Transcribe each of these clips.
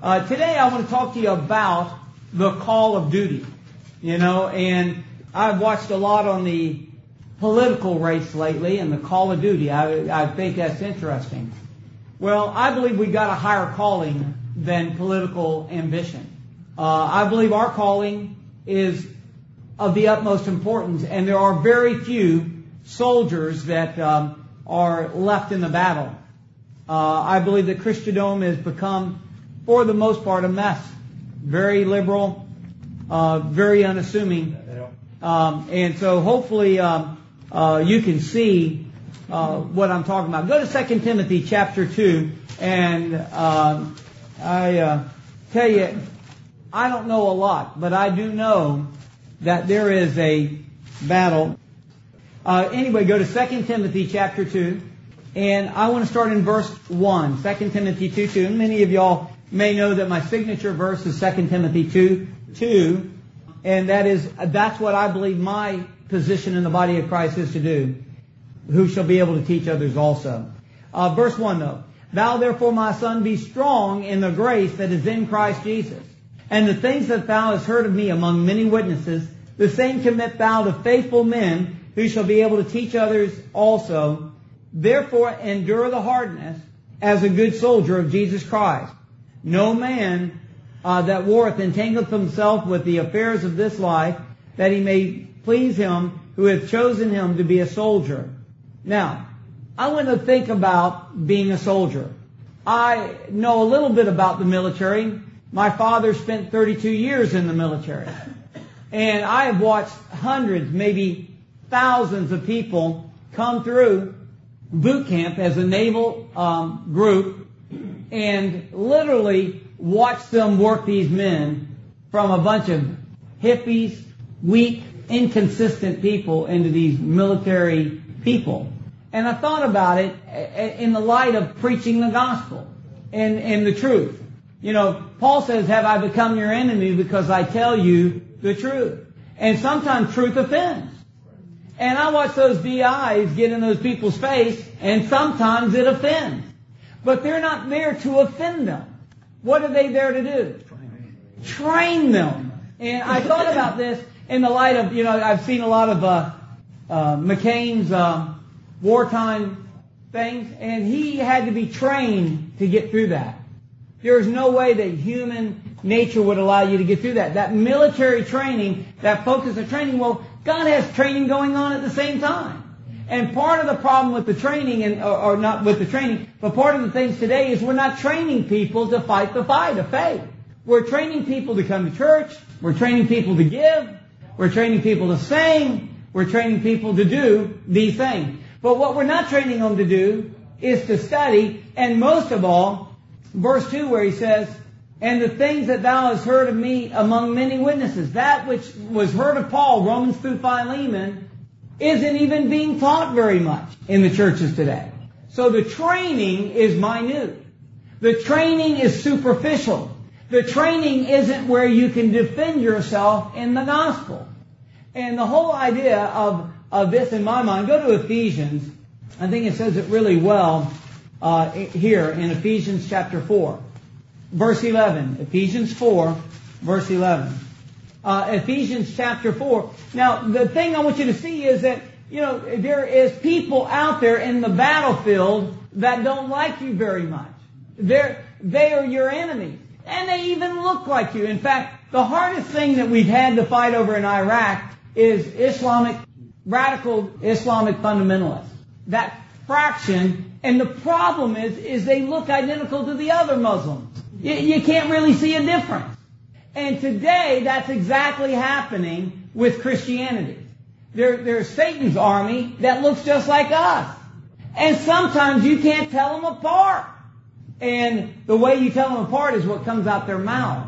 Today I want to talk to you about the call of duty. And I've watched a lot on the political race lately and the call of duty. I think that's interesting. Well, I believe we got a higher calling than political ambition. I believe our calling is of the utmost importance, and there are very few soldiers that are left in the battle. I believe that Christendom has become, for the most part, a mess. Very liberal, very unassuming. And so hopefully you can see what I'm talking about. Go to 2 Timothy chapter 2, and I tell you, I don't know a lot, but I do know that there is a battle. Anyway, go to 2 Timothy chapter 2, and I want to start in verse 1. 2 Timothy 2:2. And many of y'all may know that my signature verse is 2 Timothy 2:2, and that's what I believe my position in the body of Christ is to do, who shall be able to teach others also. Verse 1 though. Thou therefore, my son, be strong in the grace that is in Christ Jesus. And the things that thou hast heard of me among many witnesses, the same commit thou to faithful men, who shall be able to teach others also. Therefore endure the hardness as a good soldier of Jesus Christ. No man that warreth entangleth himself with the affairs of this life, that he may please him who hath chosen him to be a soldier. Now, I want to think about being a soldier. I know a little bit about the military. My father spent 32 years in the military. And I have watched hundreds, maybe thousands of people come through boot camp as a naval group, and literally watch them work these men from a bunch of hippies, weak, inconsistent people into these military people. And I thought about it in the light of preaching the gospel and the truth. Paul says, have I become your enemy because I tell you the truth? And sometimes truth offends. And I watch those DIs get in those people's face, and sometimes it offends. But they're not there to offend them. What are they there to do? Train them. And I thought about this in the light of, I've seen a lot of McCain's wartime things, and he had to be trained to get through that. There's no way that human nature would allow you to get through that. That military training, that focus of training, well, God has training going on at the same time. And part of the problem with the training, or not with the training, but part of the things today is we're not training people to fight the fight of faith. We're training people to come to church. We're training people to give. We're training people to sing. We're training people to do these things. But what we're not training them to do is to study, and most of all, verse 2 where he says, and the things that thou hast heard of me among many witnesses. That which was heard of Paul, Romans through Philemon, isn't even being taught very much in the churches today. So the training is minute. The training is superficial. The training isn't where you can defend yourself in the gospel. And the whole idea of this in my mind, go to Ephesians. I think it says it really well here in Ephesians chapter 4. Verse 11. Ephesians 4, verse 11. Ephesians chapter 4. Now, the thing I want you to see is that, there is people out there in the battlefield that don't like you very much. They are your enemies. And they even look like you. In fact, the hardest thing that we've had to fight over in Iraq is radical Islamic fundamentalists. That fraction. And the problem is they look identical to the other Muslims. You can't really see a difference. And today, that's exactly happening with Christianity. There's Satan's army that looks just like us. And sometimes you can't tell them apart. And the way you tell them apart is what comes out their mouth.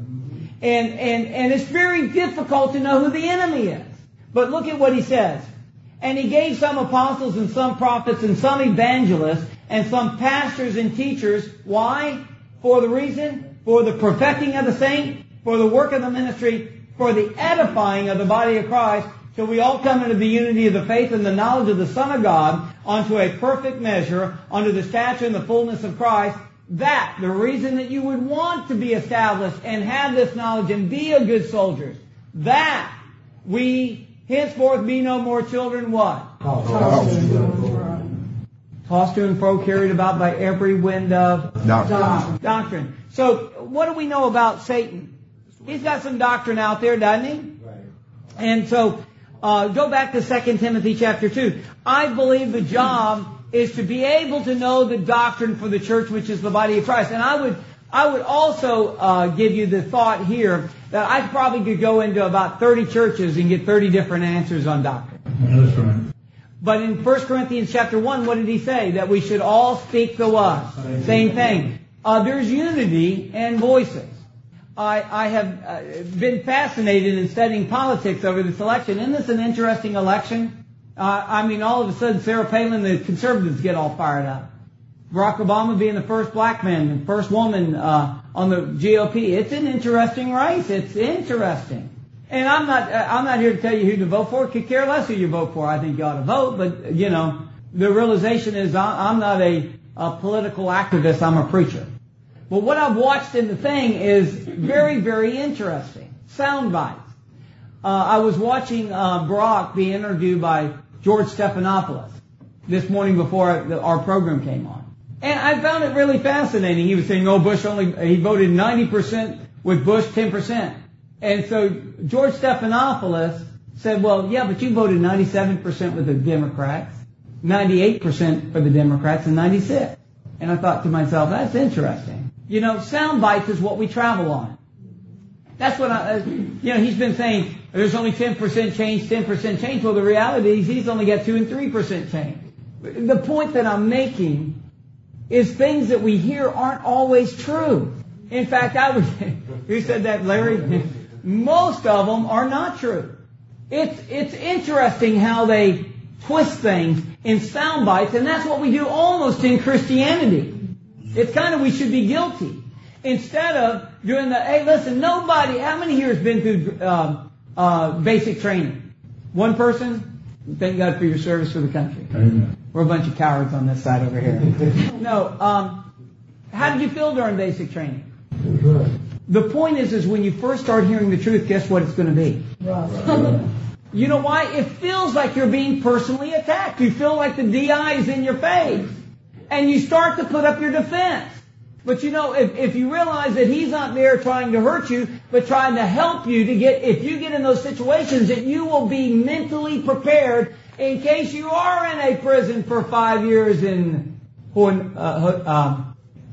And it's very difficult to know who the enemy is. But look at what he says. And he gave some apostles and some prophets and some evangelists and some pastors and teachers. Why? For the reason? For the perfecting of the saint, for the work of the ministry, for the edifying of the body of Christ, till we all come into the unity of the faith and the knowledge of the Son of God, unto a perfect measure, unto the stature and the fullness of Christ, That, the reason that you would want to be established and have this knowledge and be a good soldier, that we henceforth be no more children, what? Tossed to and fro, carried about by every wind of doctrine. So, what do we know about Satan? He's got some doctrine out there, doesn't he? Right. And so, go back to 2 Timothy chapter 2. I believe the job is to be able to know the doctrine for the church, which is the body of Christ. And I would also give you the thought here that I probably could go into about 30 churches and get 30 different answers on doctrine. That's right. But in 1 Corinthians chapter 1, what did he say? That we should all speak the what? Same thing. There's unity and voices. I have been fascinated in studying politics over this election. Isn't this an interesting election? All of a sudden, Sarah Palin, the conservatives get all fired up. Barack Obama being the first black man and first woman on the GOP. It's an interesting race. It's interesting. And I'm not here to tell you who to vote for. Could care less who you vote for. I think you ought to vote. But, the realization is I'm not a political activist. I'm a preacher. But what I've watched in the thing is very, very interesting. Sound bites. I was watching Barack be interviewed by George Stephanopoulos this morning before our program came on. And I found it really fascinating. He was saying, he voted 90% with Bush, 10%. And so George Stephanopoulos said, well, yeah, but you voted 97% with the Democrats, 98% for the Democrats, and 96%. And I thought to myself, that's interesting. Sound bites is what we travel on. That's what he's been saying, there's only 10% change, 10% change. Well, the reality is he's only got 2 and 3% change. The point that I'm making is things that we hear aren't always true. In fact, who said that, Larry? Most of them are not true. It's interesting how they twist things in sound bites, and that's what we do almost in Christianity. It's kind of, we should be guilty. Instead of doing hey, listen, nobody, how many here has been through basic training? One person? Thank God for your service for the country. Amen. We're a bunch of cowards on this side over here. No, how did you feel during basic training? Good. The point is when you first start hearing the truth, guess what it's going to be? Right. You know why? It feels like you're being personally attacked. You feel like the DI is in your face. And you start to put up your defense. But if you realize that he's not there trying to hurt you, but trying to help you if you get in those situations, that you will be mentally prepared in case you are in a prison for 5 years in Hanoi.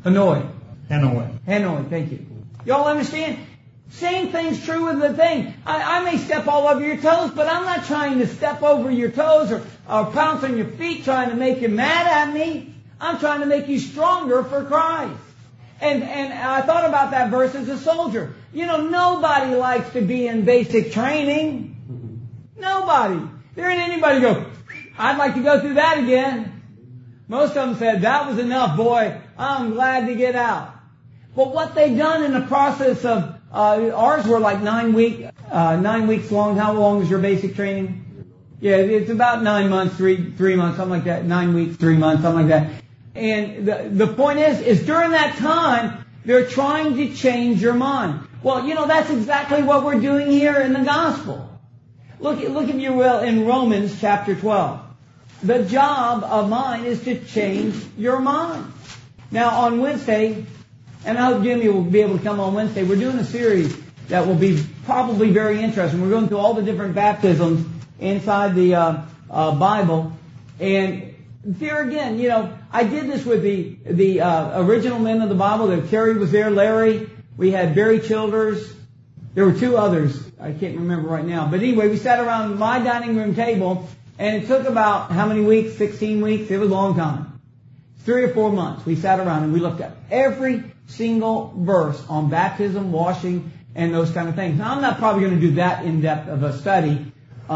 Hanoi, thank you. Y'all understand? Same thing's true with the thing. I may step all over your toes, but I'm not trying to step over your toes or pounce on your feet trying to make you mad at me. I'm trying to make you stronger for Christ. And I thought about that verse as a soldier. Nobody likes to be in basic training. Nobody. There ain't anybody go, I'd like to go through that again. Most of them said, that was enough, boy. I'm glad to get out. But what they've done in the process of, ours were like 9 weeks long. How long is your basic training? Yeah, it's about 9 months, 3 months, something like that. 9 weeks, 3 months, something like that. And the point is during that time, they're trying to change your mind. Well, that's exactly what we're doing here in the gospel. Look if you will in Romans chapter 12. The job of mine is to change your mind. Now on Wednesday, and I hope Jimmy will be able to come on Wednesday, we're doing a series that will be probably very interesting. We're going through all the different baptisms inside the Bible. And there again, I did this with the original men of the Bible. Terry was there, Larry. We had Barry Childers. There were 2 others. I can't remember right now. But anyway, we sat around my dining room table, and it took about how many weeks? 16 weeks? It was a long time. 3 or 4 months. We sat around and we looked at every single verse on baptism, washing, and those kind of things. Now, I'm not probably going to do that in-depth of a study.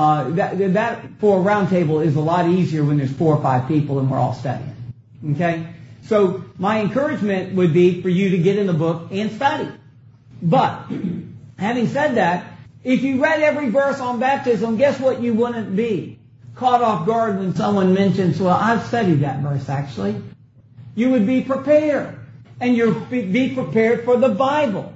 That for a round table is a lot easier when there's 4 or 5 people and we're all studying. Okay? So my encouragement would be for you to get in the book and study. But having said that, if you read every verse on baptism, guess what you wouldn't be? Caught off guard when someone mentions, well, I've studied that verse actually. You would be prepared. And you be prepared for the Bible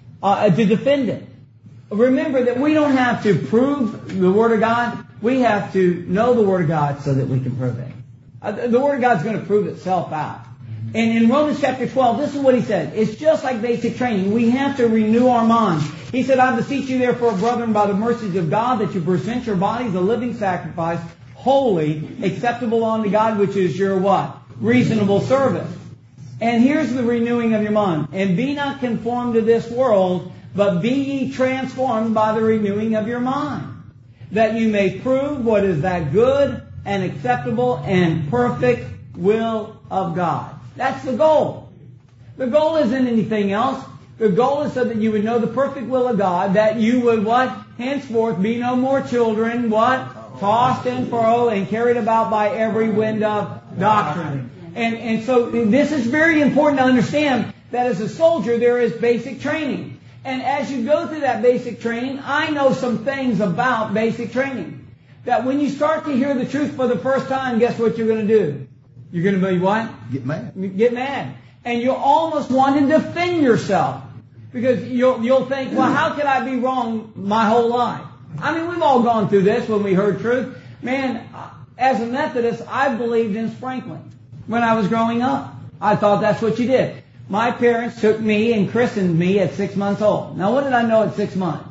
to defend it. Remember that we don't have to prove the Word of God. We have to know the Word of God so that we can prove it. The Word of God's going to prove itself out. And in Romans chapter 12, this is what he said. It's just like basic training. We have to renew our minds. He said, I beseech you therefore, brethren, by the mercies of God, that you present your bodies a living sacrifice, holy, acceptable unto God, which is your what? Reasonable service. And here's the renewing of your mind. And be not conformed to this world, but be ye transformed by the renewing of your mind, that you may prove what is that good and acceptable and perfect will of God. That's the goal. The goal isn't anything else. The goal is so that you would know the perfect will of God, that you would what? Henceforth be no more children, what? Tossed and fro and carried about by every wind of doctrine. And so this is very important to understand that as a soldier there is basic training. And as you go through that basic training, I know some things about basic training. That when you start to hear the truth for the first time, guess what you're going to do? You're going to be what? Get mad. Get mad. And you'll almost want to defend yourself. Because you'll think, well, how could I be wrong my whole life? I mean, we've all gone through this when we heard truth. Man, as a Methodist, I believed in sprinkling when I was growing up. I thought that's what you did. My parents took me and christened me at 6 months old. Now, what did I know at 6 months?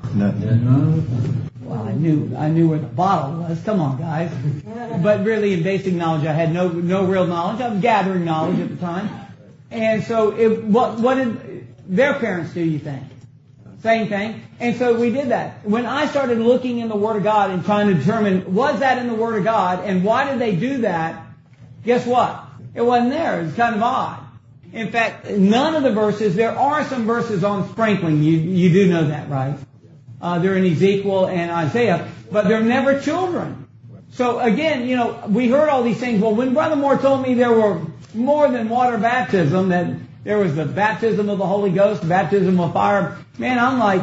Nothing. Well, I knew where the bottle was. Come on, guys. But really, in basic knowledge, I had no real knowledge. I was gathering knowledge at the time. And so, what did their parents do, you think? Same thing. And so we did that. When I started looking in the Word of God and trying to determine, was that in the Word of God, and why did they do that, guess what? It wasn't there. It was kind of odd. In fact, none of the verses, there are some verses on sprinkling. You do know that, right? They're in Ezekiel and Isaiah, but they're never children. So again, we heard all these things. Well, when Brother Moore told me there were more than water baptism, that there was the baptism of the Holy Ghost, baptism of fire, man, I'm like,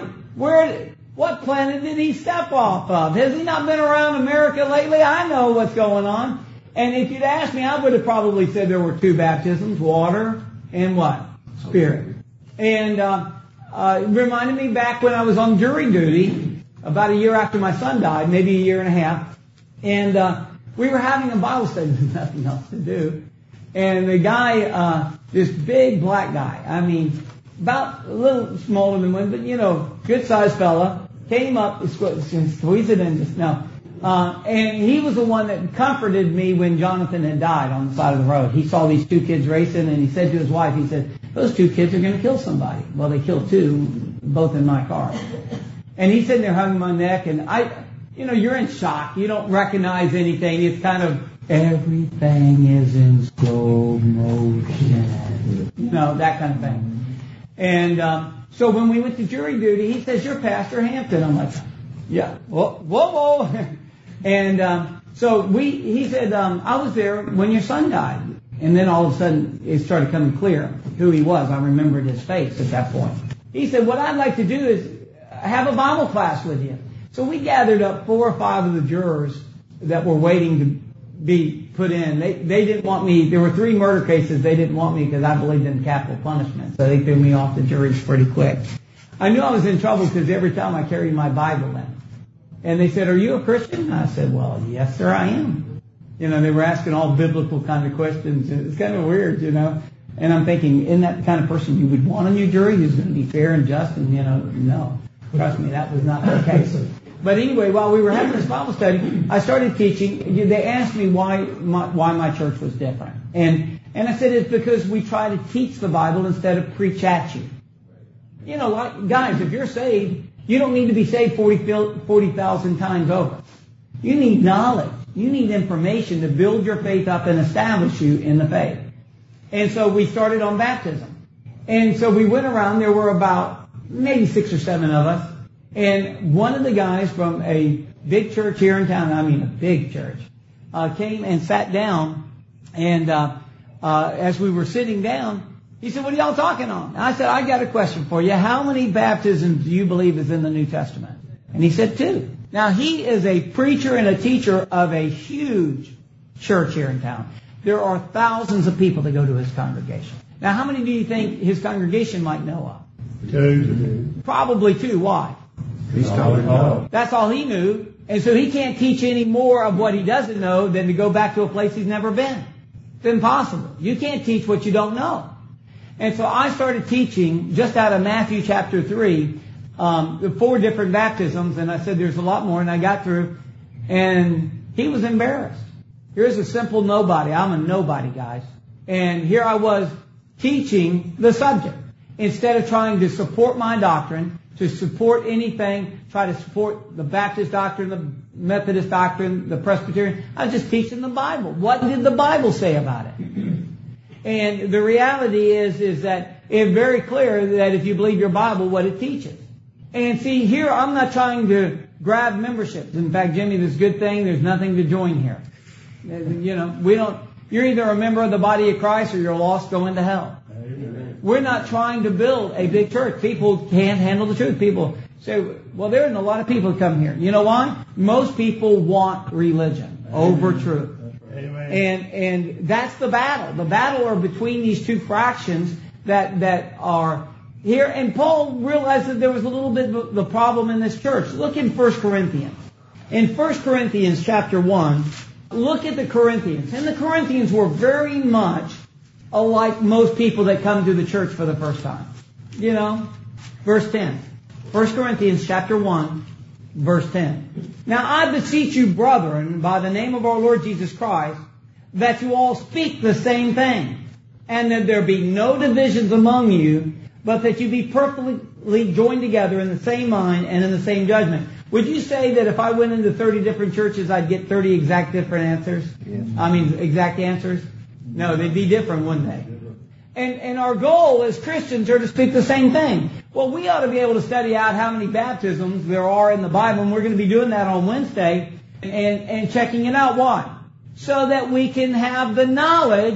what planet did he step off of? Has he not been around America lately? I know what's going on. And if you'd asked me, I would have probably said there were two baptisms, water and what? Spirit. And it reminded me back when I was on jury duty, about a year after my son died, maybe a year and a half. And we were having a Bible study. There's nothing else to do. And the guy, this big black guy, I mean, about a little smaller than one, but good-sized fella, came up, squeeze it in just now. And he was the one that comforted me when Jonathan had died on the side of the road. He saw these two kids racing, and he said to his wife, he said, those two kids are going to kill somebody. Well, they killed two, both in my car. And he's sitting there hugging my neck, and you're in shock. You don't recognize anything. It's kind of, everything is in slow motion. That kind of thing. And so when we went to jury duty, he says, you're Pastor Hampton. I'm like, yeah, whoa. And so he said, I was there when your son died. And then all of a sudden, it started coming clear who he was. I remembered his face at that point. He said, what I'd like to do is have a Bible class with you. So we gathered up 4 or 5 of the jurors that were waiting to be put in. They didn't want me. There were 3 murder cases. They didn't want me because I believed in capital punishment. So they threw me off the juries pretty quick. I knew I was in trouble because every time I carried my Bible in. And they said, are you a Christian? I said, well, yes, sir, I am. They were asking all biblical kind of questions. It's kind of weird, And I'm thinking, isn't that the kind of person you would want on your jury who's going to be fair and just? And, no. Trust me, that was not the case. But anyway, while we were having this Bible study, I started teaching. They asked me why my church was different. And I said, it's because we try to teach the Bible instead of preach at you. Guys, if you're saved, you don't need to be saved 40,000 times over. You need knowledge. You need information to build your faith up and establish you in the faith. And so we started on baptism. And so we went around. There were about maybe 6 or 7 of us. And one of the guys from a big church here in town, a big church, came and sat down. And as we were sitting down, he said, what are y'all talking on? And I said, I got a question for you. How many baptisms do you believe is in the New Testament? And he said 2. Now, he is a preacher and a teacher of a huge church here in town. There are thousands of people that go to his congregation. Now, how many do you think his congregation might know of? 2. Probably 2. Why? He's taught. That's all he knew. And so he can't teach any more of what he doesn't know than to go back to a place he's never been. It's impossible. You can't teach what you don't know. And so I started teaching just out of Matthew chapter 3, the 4 different baptisms, and I said there's a lot more, and I got through, and he was embarrassed. Here's a simple nobody. I'm a nobody, guys. And here I was teaching the subject. Instead of trying to support my doctrine, to support anything, try to support the Baptist doctrine, the Methodist doctrine, the Presbyterian, I was just teaching the Bible. What did the Bible say about it? And the reality is that it's very clear that if you believe your Bible, what it teaches. And see, here I'm not trying to grab memberships. In fact, Jimmy, this is a good thing. There's nothing to join here. You know, you're either a member of the body of Christ or you're lost going to hell. We're not trying to build a big church. People can't handle the truth. People say, well, there isn't a lot of people that come here. You know why? Most people want religion over truth. And that's the battle. The battle are between these two fractions that are here. And Paul realized that there was a little bit of the problem in this church. Look in 1 Corinthians. In 1 Corinthians chapter 1, look at the Corinthians. And the Corinthians were very much like most people that come to the church for the first time. You know, verse 10. 1 Corinthians chapter 1, verse 10. Now I beseech you, brethren, by the name of our Lord Jesus Christ, that you all speak the same thing, and that there be no divisions among you, but that you be perfectly joined together in the same mind and in the same judgment. Would you say that if I went into 30 different churches, I'd get 30 exact different answers? Yes. I mean, exact answers? No, they'd be different, wouldn't they? And our goal as Christians are to speak the same thing. Well, we ought to be able to study out how many baptisms there are in the Bible, and we're going to be doing that on Wednesday and checking it out. Why? So that we can have the knowledge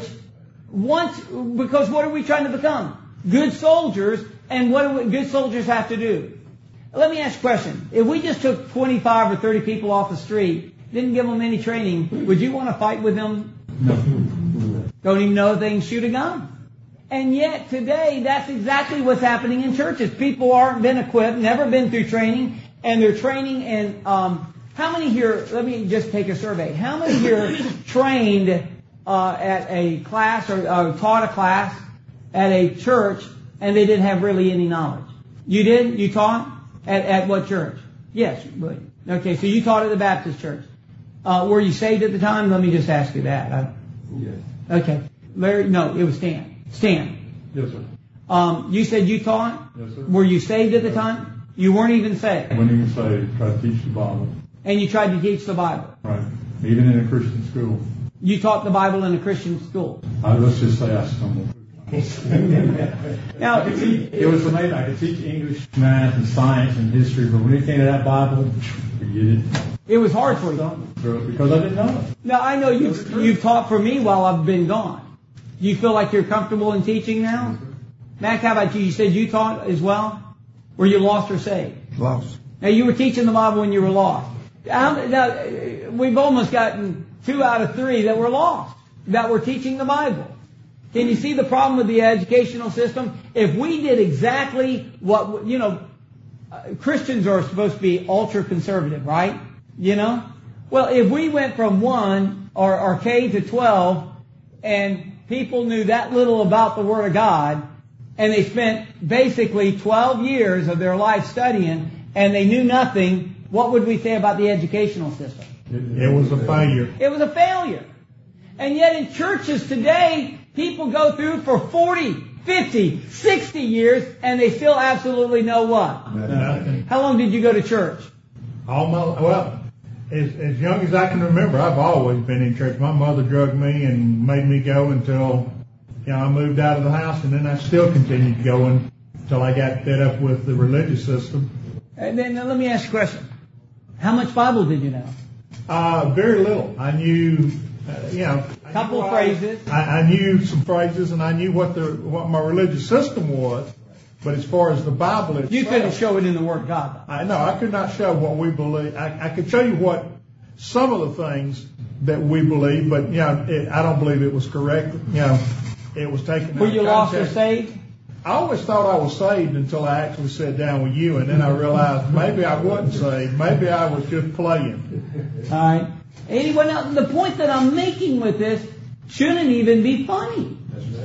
because what are we trying to become? Good soldiers, and what do good soldiers have to do? Let me ask a question. If we just took 25 or 30 people off the street, didn't give them any training, would you want to fight with them? No. Don't even know if they can shoot a gun. And yet today, that's exactly what's happening in churches. People aren't been equipped, never been through training, and they're training. And how many here, let me just take a survey. How many here trained at a class or taught a class at a church and they didn't have really any knowledge? You did? You taught? At what church? Yes. Okay, so you taught at the Baptist church. Were you saved at the time? Let me just ask you that. Yes. Okay. Larry, no, it was Stan. Stan. Yes, sir. You said you taught? Yes, sir. Were you saved at the time? You weren't even saved. I wasn't even saved. Tried to teach the Bible. And you tried to teach the Bible. Right. Even in a Christian school. You taught the Bible in a Christian school. Let's just say I stumbled. Now, it was amazing. I could teach English, math, and science and history, but when it came to that Bible, forget it. It was hard for you. Because I didn't know it. Now, I know you've taught for me while I've been gone. Do you feel like you're comfortable in teaching now? Mac, how about you? You said you taught as well? Were you lost or saved? Lost. Now, you were teaching the Bible when you were lost. Now, we've almost gotten 2 out of 3 that were lost, that were teaching the Bible. Can you see the problem with the educational system? If we did exactly what, Christians are supposed to be ultra-conservative, right? Well, if we went from 1 or K to 12 and people knew that little about the Word of God and they spent basically 12 years of their life studying and they knew nothing, what would we say about the educational system? It was a failure. It was a failure. And yet in churches today, people go through for 40, 50, 60 years and they still absolutely know what? Nothing. How long did you go to church? As young as I can remember, I've always been in church. My mother drugged me and made me go until, I moved out of the house, and then I still continued going until I got fed up with the religious system. And then let me ask you a question. How much Bible did you know? Very little. I knew, couple of phrases. I knew some phrases, and I knew what my religious system was. But as far as the Bible itself, you couldn't show it in the Word of God. I could not show what we believe. I could show you what some of the things that we believe, but I don't believe it was correct. it was taken. Were you lost or saved? I always thought I was saved until I actually sat down with you, and then I realized maybe I wasn't saved. Maybe I was just playing. All right. Anyone else? The point that I'm making with this shouldn't even be funny.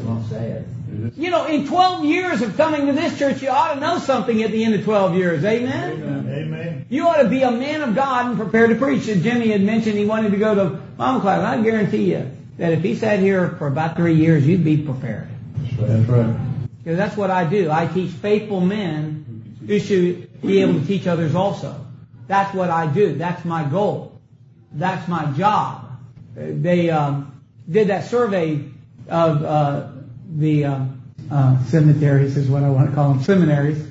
You know, in 12 years of coming to this church, you ought to know something at the end of 12 years. Amen? Amen. You ought to be a man of God and prepared to preach. And Jimmy had mentioned he wanted to go to Bible class. I guarantee you that if he sat here for about 3 years, you'd be prepared. That's right. Because that's what I do. I teach faithful men who should be able to teach others also. That's what I do. That's my goal. That's my job. They did that survey of the cemeteries is what I want to call them, seminaries.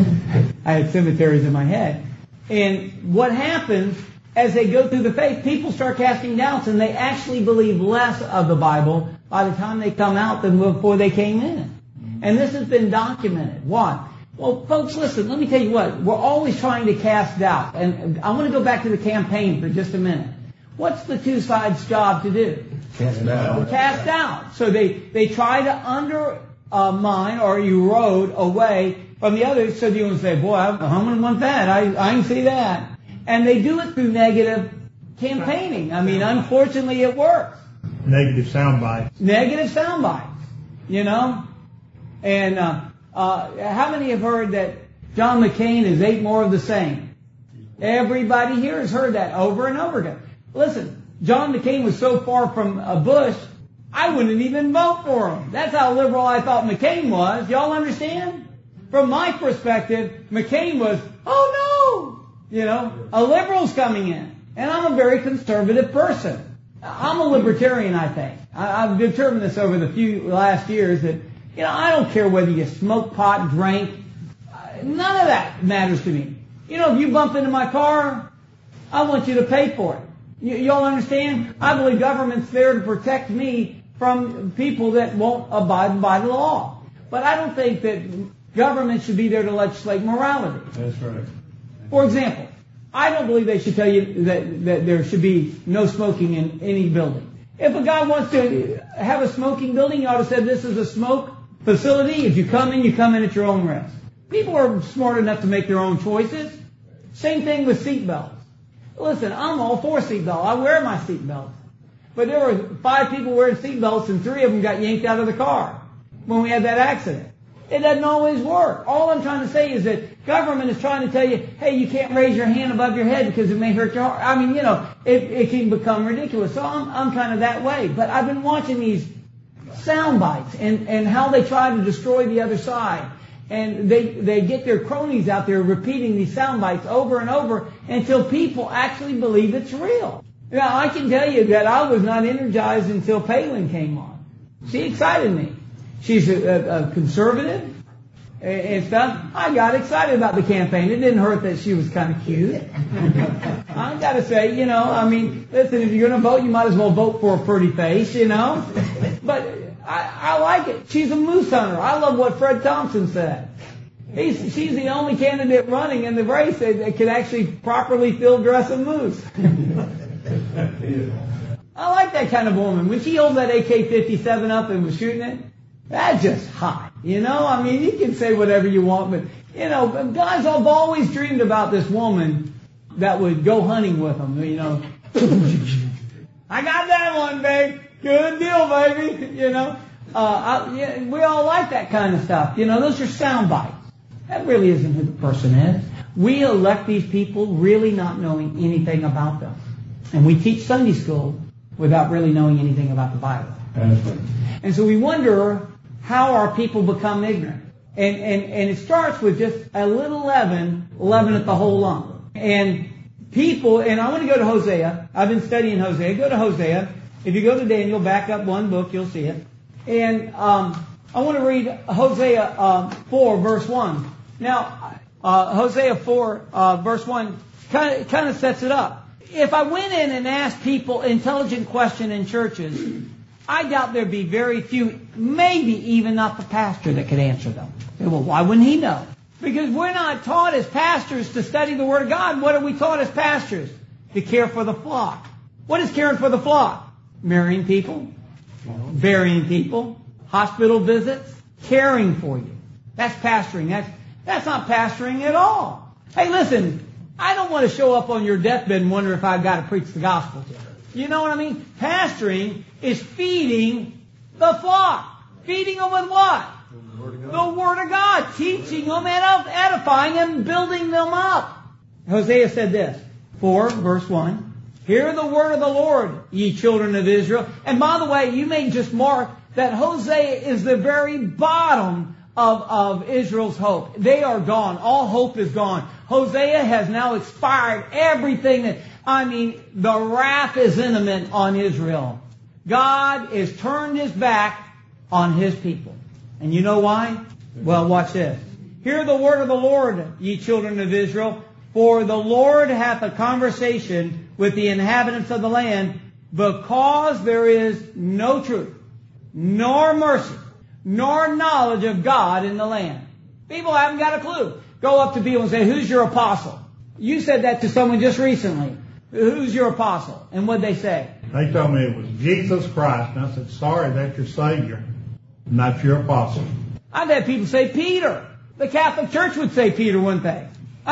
I had cemeteries in my head. And what happens as they go through the faith, people start casting doubts and they actually believe less of the Bible by the time they come out than before they came in. And this has been documented. Why? Well, folks, listen, let me tell you what. We're always trying to cast doubt. And I want to go back to the campaign for just a minute. What's the two sides' job to do? Cast doubt. Cast doubt. So they try to undermine or erode away from the others so you can say, boy, I'm going to want that. I can see that. And they do it through negative campaigning. I mean, unfortunately, it works. Negative sound bites. Negative sound bites. You know? And how many have heard that John McCain is 8 more of the same? Everybody here has heard that over and over again. Listen, John McCain was so far from Bush, I wouldn't even vote for him. That's how liberal I thought McCain was. Y'all understand? From my perspective, McCain was, oh no! You know, a liberal's coming in. And I'm a very conservative person. I'm a libertarian, I think. I've determined this over the last years that, you know, I don't care whether you smoke pot, drink. None of that matters to me. You know, if you bump into my car, I want you to pay for it. Y'all understand? I believe government's there to protect me from people that won't abide by the law. But I don't think that government should be there to legislate morality. That's right. For example, I don't believe they should tell you that there should be no smoking in any building. If a guy wants to have a smoking building, you ought to say this is a smoke facility. If you come in at your own risk. People are smart enough to make their own choices. Same thing with seatbelts. Listen, I'm all for seatbelt. I wear my seatbelt. But there were 5 people wearing seatbelts and 3 of them got yanked out of the car when we had that accident. It doesn't always work. All I'm trying to say is that government is trying to tell you, hey, you can't raise your hand above your head because it may hurt your heart. I mean, you know, it can become ridiculous. So I'm kind of that way. But I've been watching these sound bites and how they try to destroy the other side. And they get their cronies out there repeating these sound bites over and over until people actually believe it's real. Now, I can tell you that I was not energized until Palin came on. She excited me. She's a conservative and stuff. I got excited about the campaign. It didn't hurt that she was kind of cute. I got to say, you know, I mean, listen, if you're going to vote, you might as well vote for a pretty face, you know. But I like it. She's a moose hunter. I love what Fred Thompson said. She's the only candidate running in the race that can actually properly field dress a moose. I like that kind of woman. When she held that AK-57 up and was shooting it, that's just hot. You know, I mean, you can say whatever you want, but, you know, guys, I've always dreamed about this woman that would go hunting with them, you know. I got that one, babe. Good deal, baby. You know, we all like that kind of stuff. You know, those are sound bites. That really isn't who the person is. We elect these people really not knowing anything about them. And we teach Sunday school without really knowing anything about the Bible. That's right. And so we wonder how our people become ignorant. And it starts with just a little leaven at the whole lump. And people, and I want to go to Hosea. I've been studying Hosea. Go to Hosea. If you go to Daniel, back up one book, you'll see it. And I want to read Hosea 4, verse 1. Now, Hosea 4, verse 1 kind of sets it up. If I went in and asked people intelligent questions in churches, I doubt there'd be very few, maybe even not the pastor that could answer them. Well, why wouldn't he know? Because we're not taught as pastors to study the Word of God. What are we taught as pastors? To care for the flock. What is caring for the flock? Marrying people, burying people, hospital visits, caring for you. That's pastoring. That's not pastoring at all. Hey, listen, I don't want to show up on your deathbed and wonder if I've got to preach the gospel to you. You know what I mean? Pastoring is feeding the flock. Feeding them with what? The Word of God. Teaching them and edifying and building them up. Hosea said this, 4, verse 1. Hear the word of the Lord, ye children of Israel. And by the way, you may just mark that Hosea is the very bottom of Israel's hope. They are gone. All hope is gone. Hosea has now expired everything the wrath is imminent on Israel. God has turned His back on His people. And you know why? Well, watch this. Hear the word of the Lord, ye children of Israel. For the Lord hath a conversation with the inhabitants of the land, because there is no truth, nor mercy, nor knowledge of God in the land. People haven't got a clue. Go up to people and say, who's your apostle? You said that to someone just recently. Who's your apostle? And what'd they say? They told me it was Jesus Christ. And I said, sorry, that's your Savior, not your apostle. I've had people say Peter. The Catholic Church would say Peter, wouldn't they?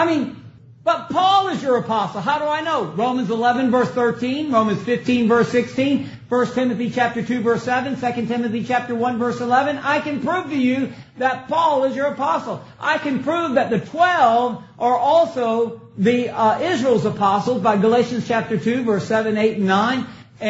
But Paul is your apostle. How do I know? Romans 11, verse 13, Romans 15, verse 16, 1 Timothy chapter 2, verse 7, 2 Timothy chapter 1, verse 11. I can prove to you that Paul is your apostle. I can prove that the 12 are also the Israel's apostles by Galatians chapter 2, verse 7, 8, and 9,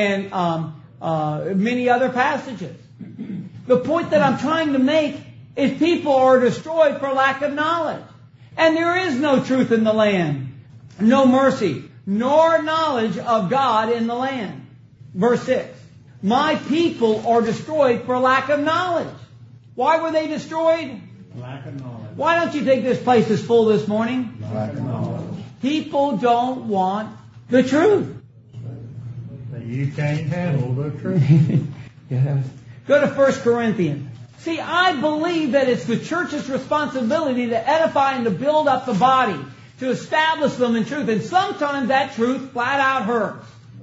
and many other passages. The point that I'm trying to make is people are destroyed for lack of knowledge. And there is no truth in the land, no mercy, nor knowledge of God in the land. Verse 6. My people are destroyed for lack of knowledge. Why were they destroyed? Lack of knowledge. Why don't you think this place is full this morning? Lack of knowledge. People don't want the truth. You can't handle the truth. Yes. Go to 1 Corinthians. See, I believe that it's the church's responsibility to edify and to build up the body, to establish them in truth. And sometimes that truth flat out hurts.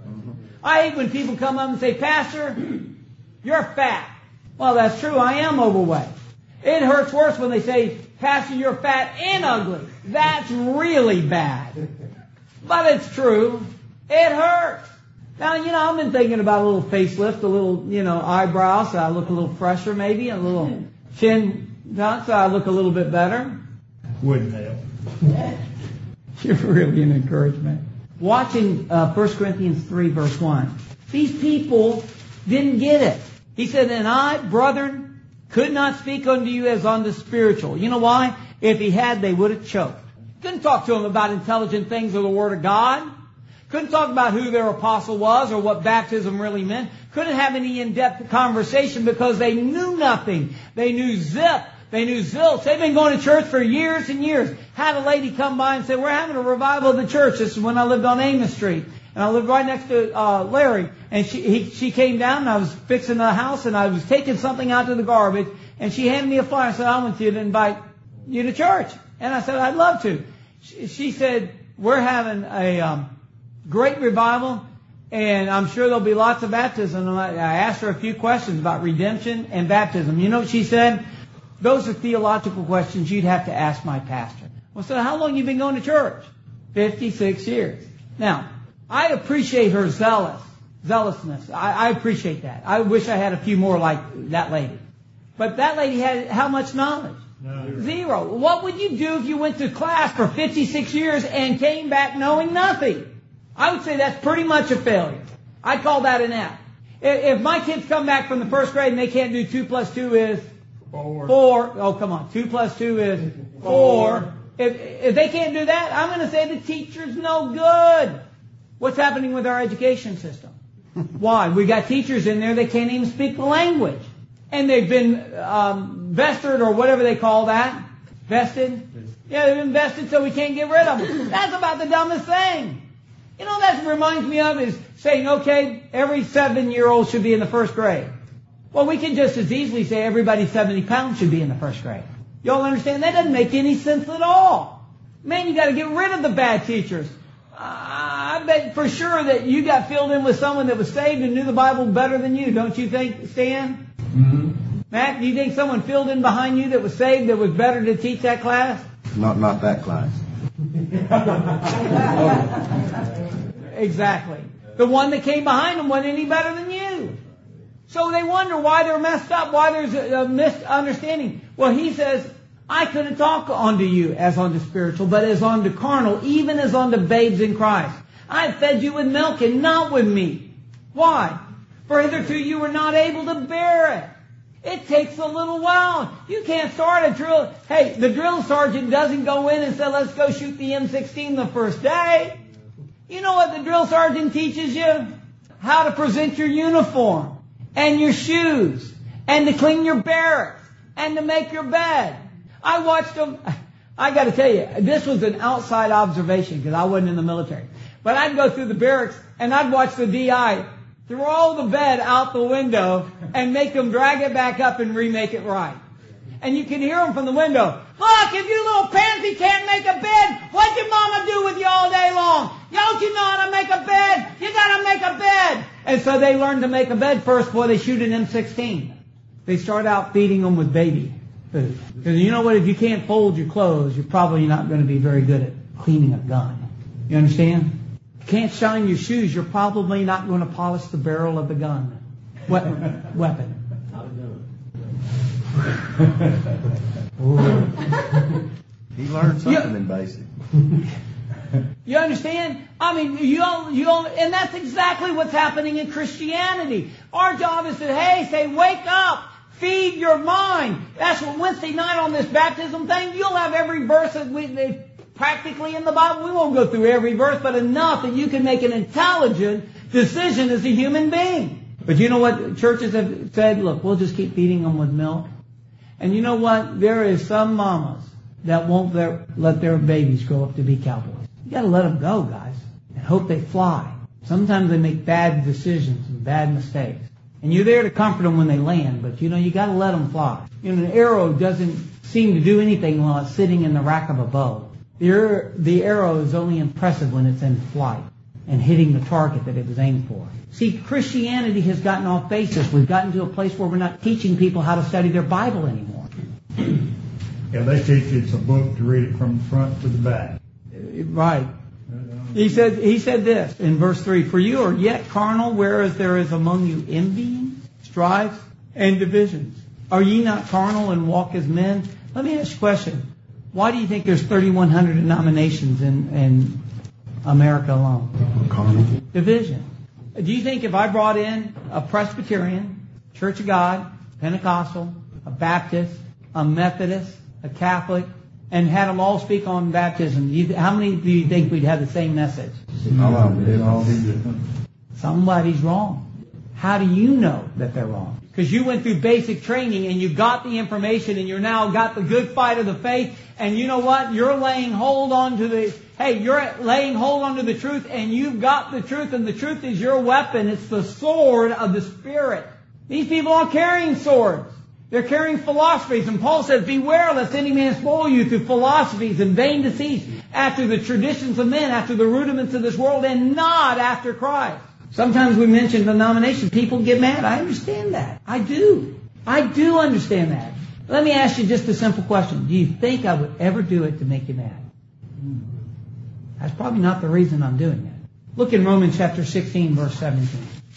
I hate when people come up and say, Pastor, you're fat. Well, that's true. I am overweight. It hurts worse when they say, Pastor, you're fat and ugly. That's really bad. But it's true. It hurts. Now, I've been thinking about a little facelift, a little, eyebrows, so I look a little fresher maybe, a little chin done, so I look a little bit better. Wouldn't help. You're really an encouragement. Watching 1 Corinthians 3, verse 1. These people didn't get it. He said, and I, brethren, could not speak unto you as unto spiritual. You know why? If he had, they would have choked. Couldn't talk to them about intelligent things or the Word of God. Couldn't talk about who their apostle was or what baptism really meant. Couldn't have any in-depth conversation because they knew nothing. They knew zip. They knew zilch. They've been going to church for years and years. Had a lady come by and say, we're having a revival of the church. This is when I lived on Amos Street. And I lived right next to Larry. And she came down and I was fixing the house and I was taking something out to the garbage. And she handed me a flyer and said, I want you to invite you to church. And I said, I'd love to. She said, we're having a great revival, and I'm sure there'll be lots of baptism. And I asked her a few questions about redemption and baptism. You know what she said? Those are theological questions you'd have to ask my pastor. Well, so how long have you been going to church? 56 years. Now, I appreciate her zealousness. I appreciate that. I wish I had a few more like that lady. But that lady had how much knowledge? No. 0. What would you do if you went to class for 56 years and came back knowing nothing? I would say that's pretty much a failure. I call that an F. If my kids come back from the first grade and they can't do 2 plus 2 is 4. Oh, come on. 2 plus 2 is 4. If they can't do that, I'm going to say the teacher's no good. What's happening with our education system? Why? We got teachers in there that can't even speak the language. And they've been vested or whatever they call that. Vested? Yeah, they've been vested so we can't get rid of them. That's about the dumbest thing. You know, that reminds me of is saying, okay, every 7-year-old should be in the first grade. Well, we can just as easily say everybody 70 pounds should be in the first grade. Y'all understand? That doesn't make any sense at all. Man, you got to get rid of the bad teachers. I bet for sure that you got filled in with someone that was saved and knew the Bible better than you, don't you think, Stan? Mm-hmm. Matt, do you think someone filled in behind you that was saved that was better to teach that class? Not that class. Exactly. The one that came behind them wasn't any better than you. So they wonder why they're messed up, why there's a misunderstanding. Well, he says, I couldn't talk unto you as unto spiritual, but as unto carnal, even as unto babes in Christ. I fed you with milk and not with meat. Why? For hitherto you were not able to bear it. It takes a little while. You can't start a drill. Hey, the drill sergeant doesn't go in and say, let's go shoot the M16 the first day. You know what the drill sergeant teaches you? How to present your uniform and your shoes and to clean your barracks and to make your bed. I watched them. I got to tell you, this was an outside observation because I wasn't in the military. But I'd go through the barracks and I'd watch the DI throw the bed out the window and make them drag it back up and remake it right. And you can hear them from the window. Look, if you little pansy can't make a bed, what'd your mama do with you all day long? Don't you know how to make a bed? You gotta make a bed. And so they learn to make a bed first before they shoot an M16. They start out feeding them with baby food. Because you know what? If you can't fold your clothes, you're probably not going to be very good at cleaning a gun. You understand? If you can't shine your shoes, you're probably not going to polish the barrel of the gun. Weapon. He learned something in basic. You understand? I mean, you all, and that's exactly what's happening in Christianity. Our job is to, say, wake up, feed your mind. That's what Wednesday night on this baptism thing, you'll have every verse practically in the Bible. We won't go through every verse, but enough that you can make an intelligent decision as a human being. But you know what churches have said? Look, we'll just keep feeding them with milk. And you know what? There is some mamas that won't let their babies grow up to be cowboys. You got to let them go, guys, and hope they fly. Sometimes they make bad decisions and bad mistakes. And you're there to comfort them when they land, but you got to let them fly. An arrow doesn't seem to do anything while it's sitting in the rack of a bow. The arrow is only impressive when it's in flight and hitting the target that it was aimed for. See, Christianity has gotten off basis. We've gotten to a place where we're not teaching people how to study their Bible anymore. Yeah, they teach you it's a book to read it from the front to the back. Right. He said this in verse 3, for you are yet carnal, whereas there is among you envying, strife, and divisions. Are ye not carnal and walk as men? Let me ask you a question. Why do you think there's 3,100 denominations in America alone? Carnal. Division. Do you think if I brought in a Presbyterian, Church of God, Pentecostal, a Baptist, a Methodist, a Catholic, and had them all speak on baptism, how many do you think we'd have the same message? It'd all be different. Somebody's wrong. How do you know that they're wrong? Because you went through basic training and you got the information and you're now got the good fight of the faith. And you know what? You're laying hold on to the truth, and you've got the truth, and the truth is your weapon. It's the sword of the Spirit. These people aren't carrying swords. They're carrying philosophies. And Paul says, beware lest any man spoil you through philosophies and vain deceits, after the traditions of men, after the rudiments of this world, and not after Christ. Sometimes we mention denomination. People get mad. I understand that. I do understand that. Let me ask you just a simple question. Do you think I would ever do it to make you mad? That's probably not the reason I'm doing it. Look in Romans chapter 16, verse 17.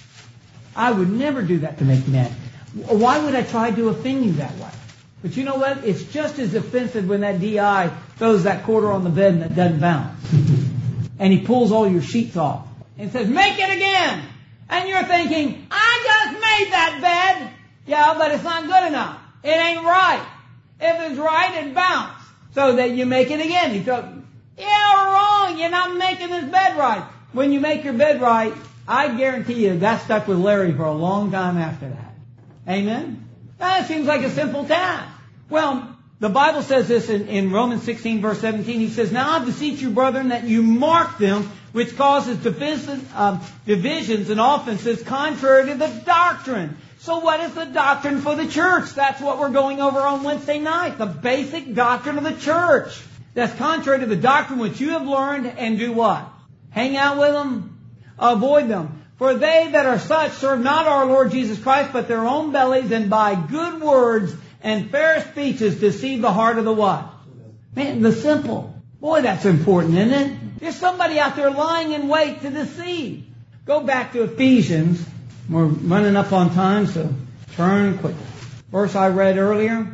I would never do that to make you mad. Why would I try to offend you that way? But you know what? It's just as offensive when that DI throws that quarter on the bed and it doesn't bounce. And he pulls all your sheets off and says, make it again. And you're thinking, I just made that bed. Yeah, but it's not good enough. It ain't right. If it's right, it bounce. So that you make it again. He thought, yeah, wrong. You're not making this bed right. When you make your bed right, I guarantee you that stuck with Larry for a long time after that. Amen? That seems like a simple task. Well, the Bible says this in Romans 16, verse 17. He says, now I beseech you, brethren, that you mark them which causes divisions and offenses contrary to the doctrine. So what is the doctrine for the church? That's what we're going over on Wednesday night. The basic doctrine of the church. That's contrary to the doctrine which you have learned, and do what? Hang out with them? Avoid them. For they that are such serve not our Lord Jesus Christ, but their own bellies, and by good words and fair speeches deceive the heart of the what? Man, the simple. Boy, that's important, isn't it? There's somebody out there lying in wait to deceive. Go back to Ephesians. We're running up on time, so turn quickly. Verse I read earlier.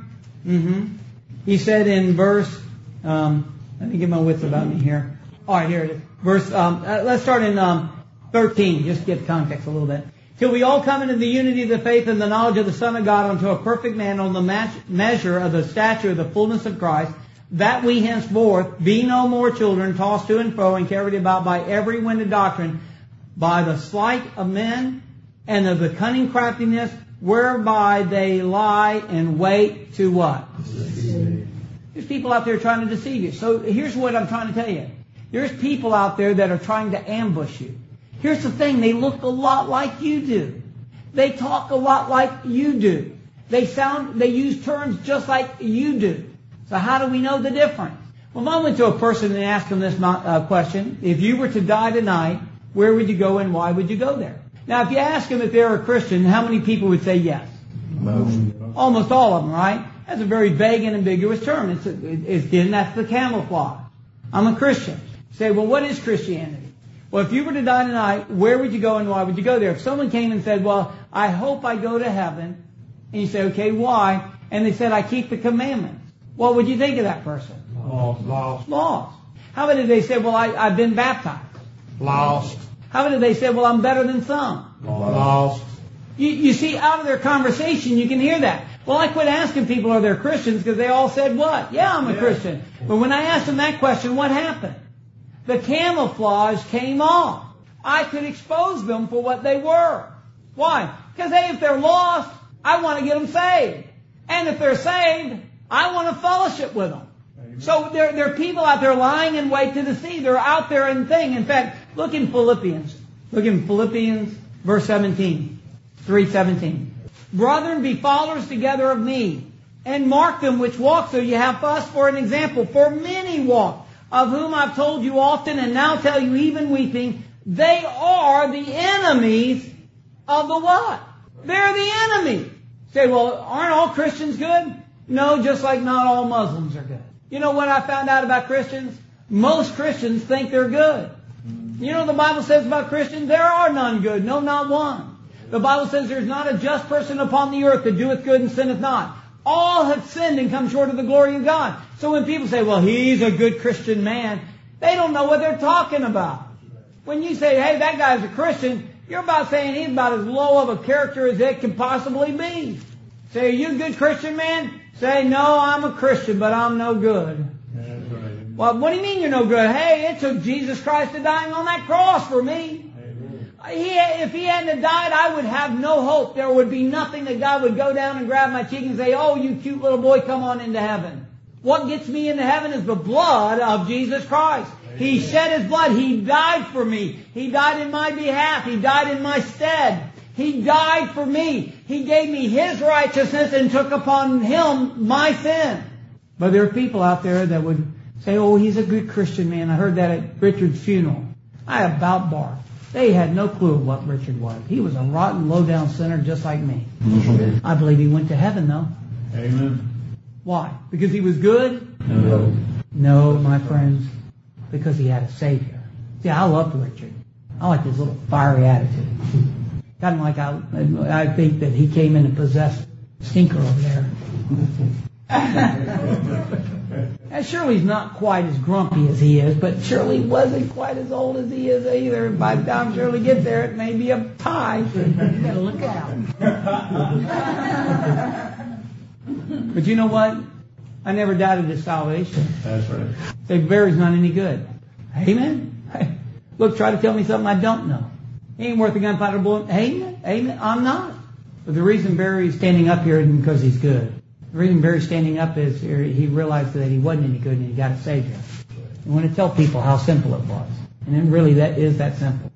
He said in verse, let me get my wits about me here. All right, here it is. Verse, let's start in 13, just to get the context a little bit. Till we all come into the unity of the faith and the knowledge of the Son of God, unto a perfect man, on the measure of the stature of the fullness of Christ, that we henceforth be no more children, tossed to and fro and carried about by every wind of doctrine, by the sleight of men and of the cunning craftiness, whereby they lie in wait to what? There's people out there trying to deceive you. So here's what I'm trying to tell you. There's people out there that are trying to ambush you. Here's the thing. They look a lot like you do. They talk a lot like you do. They use terms just like you do. So how do we know the difference? Well, I went to a person and asked him this question. If you were to die tonight, where would you go and why would you go there? Now, if you ask them if they're a Christian, how many people would say yes? Most. Almost all of them, right? That's a very vague and ambiguous term. That's the camouflage. I'm a Christian. You say, well, what is Christianity? Well, if you were to die tonight, where would you go and why would you go there? If someone came and said, well, I hope I go to heaven, and you say, okay, why? And they said, I keep the commandments. What would you think of that person? Lost. How about if they said, well, I've been baptized? Lost. How about if they said, well, I'm better than some? Lost. You see, out of their conversation, you can hear that. Well, I quit asking people, are they Christians? Because they all said what? Yeah, I'm a Christian. But when I asked them that question, what happened? The camouflage came off. I could expose them for what they were. Why? Because, hey, if they're lost, I want to get them saved. And if they're saved, I want to fellowship with them. So there are people out there lying in wait to deceive. They're out there in thing. In fact, look in Philippians. Look in Philippians, verse 17. 3:17. Brethren, be followers together of me, and mark them which walk, so you have us for an example. For many walk, of whom I've told you often, and now tell you even weeping, they are the enemies of the what? They're the enemy. Say, well, aren't all Christians good? No, just like not all Muslims are good. You know what I found out about Christians? Most Christians think they're good. You know what the Bible says about Christians? There are none good, no, not one. The Bible says there's not a just person upon the earth that doeth good and sinneth not. All have sinned and come short of the glory of God. So when people say, well, he's a good Christian man, they don't know what they're talking about. When you say, hey, that guy's a Christian, you're about saying he's about as low of a character as it can possibly be. Say, are you a good Christian man? Say, no, I'm a Christian, but I'm no good. That's right. Well, what do you mean you're no good? Hey, it took Jesus Christ to dying on that cross for me. If he hadn't died, I would have no hope. There would be nothing that God would go down and grab my cheek and say, oh, you cute little boy, come on into heaven. What gets me into heaven is the blood of Jesus Christ. He shed his blood. He died for me. He died in my behalf. He died in my stead. He died for me. He gave me his righteousness and took upon him my sin. But there are people out there that would say, oh, he's a good Christian man. I heard that at Richard's funeral. I about barked. They had no clue of what Richard was. He was a rotten, low-down sinner just like me. Mm-hmm. I believe he went to heaven, though. Amen. Why? Because he was good? No. No, my friends. Because he had a Savior. See, I loved Richard. I like his little fiery attitude. Kind of like I think that he came in and possessed Stinker over there. And Shirley's not quite as grumpy as he is, but Shirley wasn't quite as old as he is either. By the time Shirley gets there, it may be a tie. You gotta look out. But you know what? I never doubted his salvation. That's right. Say, Barry's not any good. Amen? Look, try to tell me something I don't know. He ain't worth a gunpowder bullet. Amen? Amen? I'm not. But the reason Barry's standing up here isn't because he's good. The reason Barry's standing up is he realized that he wasn't any good and he got a Savior. I want to tell people how simple it was. And it really that is that simple.